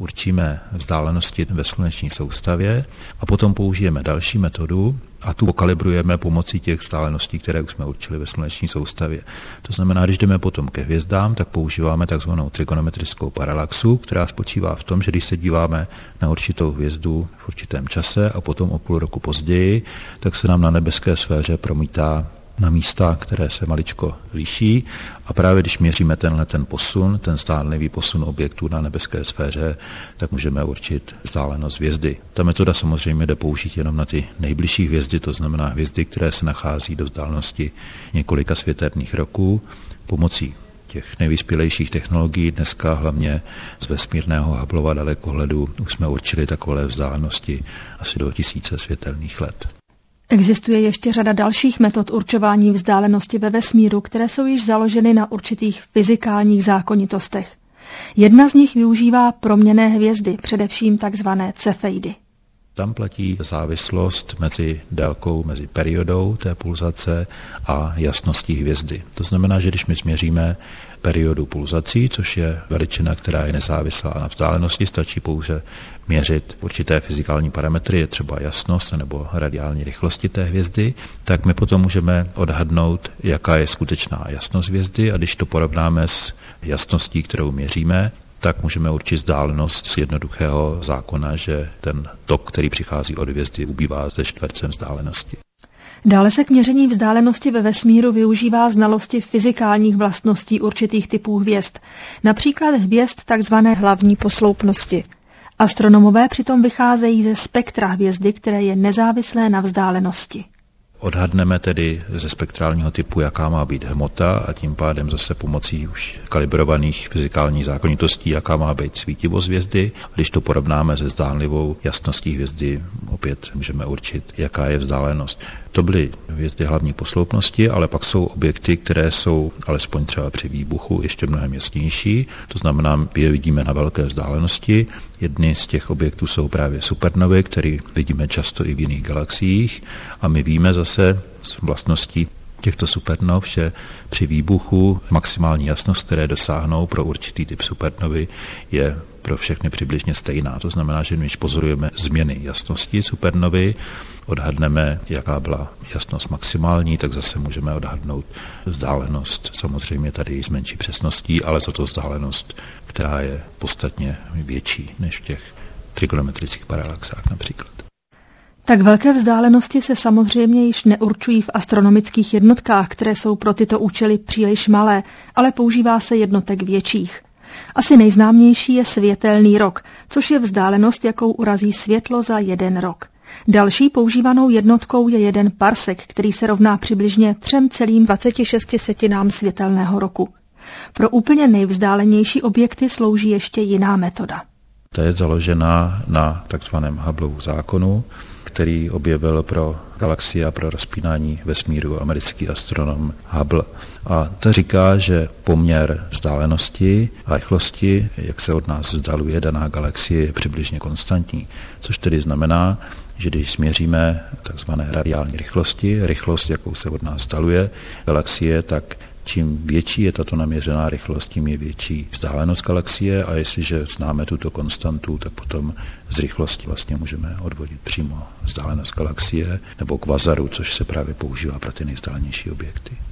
určíme vzdálenosti ve sluneční soustavě a potom použijeme další metodu a tu okalibrujeme pomocí těch vzdáleností, které už jsme určili ve sluneční soustavě. To znamená, když jdeme potom ke hvězdám, tak používáme takzvanou trigonometrickou paralaxu, která spočívá v tom, že když se díváme na určitou hvězdu v určitém čase a potom o půl roku později, tak se nám na nebeské sféře promítá na místa, které se maličko liší a právě když měříme ten posun, ten zdánlivý posun objektů na nebeské sféře, tak můžeme určit vzdálenost hvězdy. Ta metoda samozřejmě jde použít jenom na ty nejbližší hvězdy, to znamená hvězdy, které se nachází do vzdálenosti několika světelných roků. Pomocí těch nejvyspělejších technologií dneska hlavně z vesmírného Hubbleova dalekohledu už jsme určili takové vzdálenosti asi do 1000 světelných let. Existuje ještě řada dalších metod určování vzdálenosti ve vesmíru, které jsou již založeny na určitých fyzikálních zákonitostech. Jedna z nich využívá proměnné hvězdy, především takzvané cefeidy. Tam platí závislost mezi délkou, mezi periodou té pulzace a jasností hvězdy. To znamená, že když my změříme periodu pulzací, což je veličina, která je nezávislá na vzdálenosti, stačí pouze měřit určité fyzikální parametry, třeba jasnost nebo radiální rychlosti té hvězdy, tak my potom můžeme odhadnout, jaká je skutečná jasnost hvězdy a když to porovnáme s jasností, kterou měříme, tak můžeme určit vzdálenost z jednoduchého zákona, že ten tok, který přichází od hvězdy, ubývá ze čtvercem vzdálenosti. Dále se k měření vzdálenosti ve vesmíru využívá znalosti fyzikálních vlastností určitých typů hvězd, například hvězd takzvané hlavní posloupnosti. Astronomové přitom vycházejí ze spektra hvězdy, které je nezávislé na vzdálenosti. Odhadneme tedy ze spektrálního typu, jaká má být hmota a tím pádem zase pomocí už kalibrovaných fyzikálních zákonitostí, jaká má být svítivost hvězdy. A když to porovnáme se zdánlivou jasností hvězdy, opět můžeme určit, jaká je vzdálenost. To byly hvězdy hlavní posloupnosti, ale pak jsou objekty, které jsou alespoň třeba při výbuchu ještě mnohem jasnější. To znamená, je vidíme na velké vzdálenosti. Jedny z těch objektů jsou právě supernovy, které vidíme často i v jiných galaxiích. A my víme zase z vlastností těchto supernov, že při výbuchu maximální jasnost, které dosáhnou pro určitý typ supernovy, je pro všechny přibližně stejná. To znamená, že když pozorujeme změny jasnosti supernovy, odhadneme, jaká byla jasnost maximální, tak zase můžeme odhadnout vzdálenost, samozřejmě tady s menší přesností, ale za to vzdálenost, která je podstatně větší než v těch trigonometrických paralaxách například. Tak velké vzdálenosti se samozřejmě již neurčují v astronomických jednotkách, které jsou pro tyto účely příliš malé, ale používá se jednotek větších. Asi nejznámější je světelný rok, což je vzdálenost, jakou urazí světlo za 1 rok. Další používanou jednotkou je 1 parsek, který se rovná přibližně 3,26 světelného roku. Pro úplně nejvzdálenější objekty slouží ještě jiná metoda. Ta je založená na takzvaném Hubbleovu zákonu, který objevil pro galaxie a pro rozpínání vesmíru americký astronom Hubble. A to říká, že poměr vzdálenosti a rychlosti, jak se od nás vzdaluje daná galaxie, je přibližně konstantní. Což tedy znamená, že když změříme takzvané radiální rychlosti, rychlost, jakou se od nás vzdaluje galaxie, tak čím větší je tato naměřená rychlost, tím je větší vzdálenost galaxie a jestliže známe tuto konstantu, tak potom z rychlosti vlastně můžeme odvodit přímo vzdálenost galaxie nebo kvazaru, což se právě používá pro ty nejvzdálenější objekty.